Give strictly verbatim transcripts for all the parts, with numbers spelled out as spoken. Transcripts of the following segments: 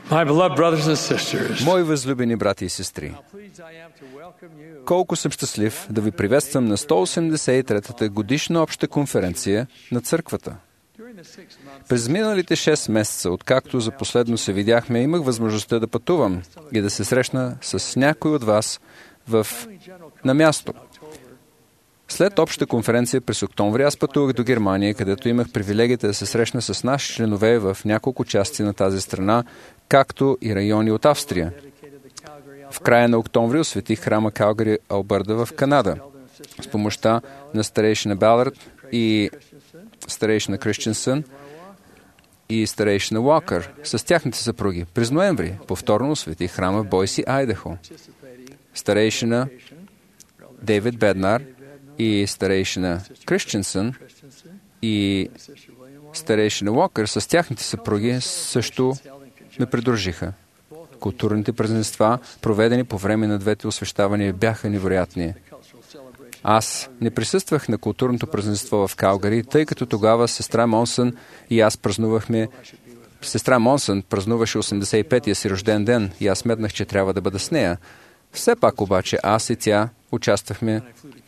My beloved brothers and sisters, Мои възлюбени брати и сестри, колко съм щастлив да ви приветствам на сто осемдесет и третата годишна обща конференция на Църквата. През миналите шест месеца, откакто за последно се видяхме, имах възможността да пътувам и да се срещна с някой от вас в... на място. След обща конференция през октомври аз пътувах до Германия, където имах привилегията да се срещна с наши членове в няколко части на тази страна, както и райони от Австрия. В края на октомври осветих храма Калгари, Албърта в Канада с помощта на старейшина Балърд и старейшина Крищенсън и старейшина Уокър с тяхните съпруги. През ноември повторно осветих храма в Бойси, Айдахо. Старейшина Дейвид Беднар и старейшина Крищенсън и старейшина Уокър с тяхните съпруги също ме придружиха. Културните празненства, проведени по време на двете освещавания, бяха невероятни. Аз не присъствах на културното празненство в Калгари, тъй като тогава сестра Монсън и аз празнувахме. Сестра Монсън празнуваше осемдесет и петия си рожден ден и аз сметнах, че трябва да бъда с нея. Все пак обаче аз и тя участвахме,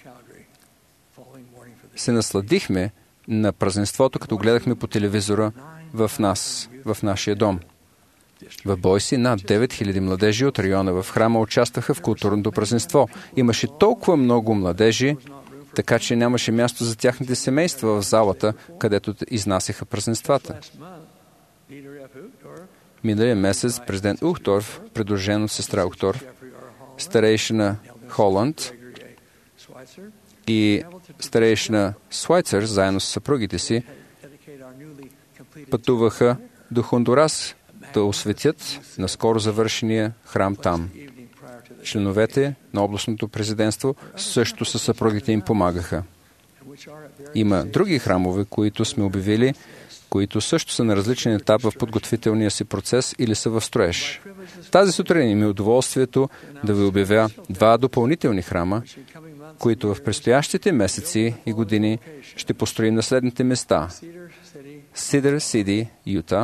се насладихме на празненството, като гледахме по телевизора в нас, в нашия дом. В Бойси над девет хиляди младежи от района в храма участваха в културното празненство. Имаше толкова много младежи, така че нямаше място за тяхните семейства в залата, където изнасяха празненствата. Миналия месец президент Ухторф, придружен от сестра Ухторф, старейшина Холанд и старейшина Свайцер, заедно с съпругите си, пътуваха до Хондурас да осветят на скоро завършения храм там. Членовете на областното президентство също със съпругите им помагаха. Има други храмове, които сме обявили, които също са на различен етап в подготвителния си процес или са в строеж. Тази сутрин има удоволствието да ви обявя два допълнителни храма, които в предстоящите месеци и години ще построим на следните места: Сидър Сити, Юта,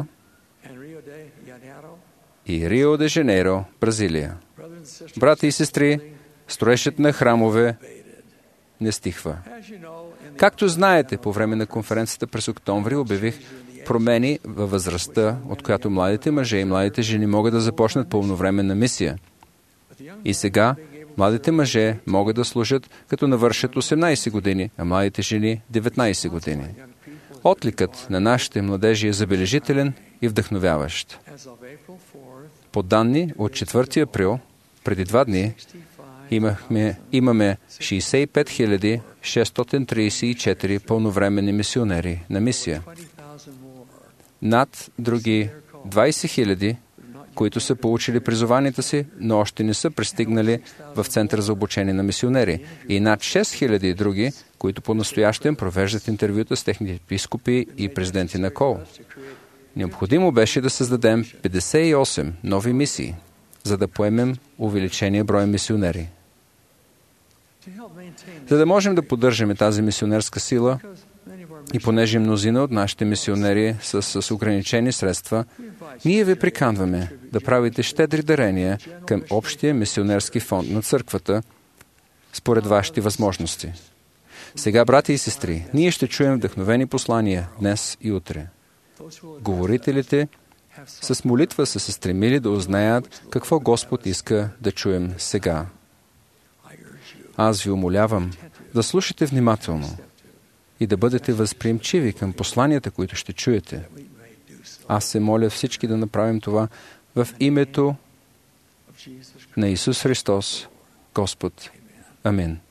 и Рио де Жанейро, Бразилия. Брати и сестри, строежът на храмове не стихва. Както знаете, по време на конференцията през октомври обявих промени във възрастта, от която младите мъже и младите жени могат да започнат пълновременна мисия. И сега младите мъже могат да служат, като навършат осемнайсет години, а младите жени деветнайсет години. Откликът на нашите младежи е забележителен и вдъхновяващ. По данни от четвърти април, преди два дни, имахме, имаме шейсет и пет хиляди шестстотин трийсет и четири пълновременни мисионери на мисия. Над други двайсет хиляди, които са получили призованията си, но още не са пристигнали в Център за обучение на мисионери. И над шест хиляди други, които по-настоящем провеждат интервюта с техните епископи и президенти на КОЛ. Необходимо беше да създадем петдесет и осем нови мисии, за да поемем увеличение броя мисионери. За да можем да поддържаме тази мисионерска сила, и понеже мнозина от нашите мисионери са с ограничени средства, ние ви приканваме да правите щедри дарения към общия мисионерски фонд на Църквата, според вашите възможности. Сега, брати и сестри, ние ще чуем вдъхновени послания днес и утре. Говорителите с молитва са се стремили да узнаят какво Господ иска да чуем сега. Аз ви умолявам да слушате внимателно и да бъдете възприемчиви към посланията, които ще чуете. Аз се моля всички да направим това в името на Исус Христос, Господ. Амин.